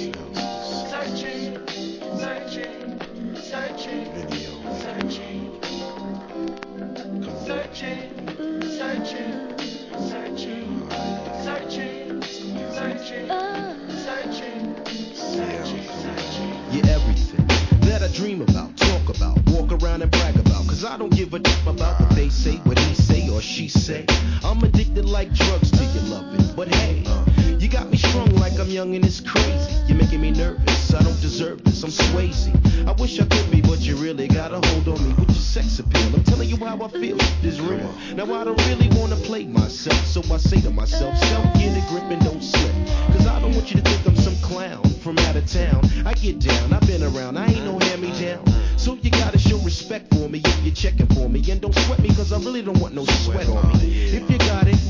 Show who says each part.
Speaker 1: You're everything that I dream about, talk about, walk around and brag about. Cause I don't give a damn about what they say, what he say or she say. I'm addicted like drugs to your loving. But hey, you got me strung like I'm young and it's crazy. You're making me nervous, I don't deserve this, I'm Swayze. I wish I could be, but you really got a hold on me with your sex appeal. I'm telling you how I feel, shit is real. Now I don't really wanna play myself, so I say to myself, self, get a grip and don't slip. Cause I don't want you to think I'm some clown from out of town. I get down, I've been around, I ain't no hand-me-down. So you gotta show respect for me if you're checking for me. And don't sweat me cause I really don't want no sweat on me.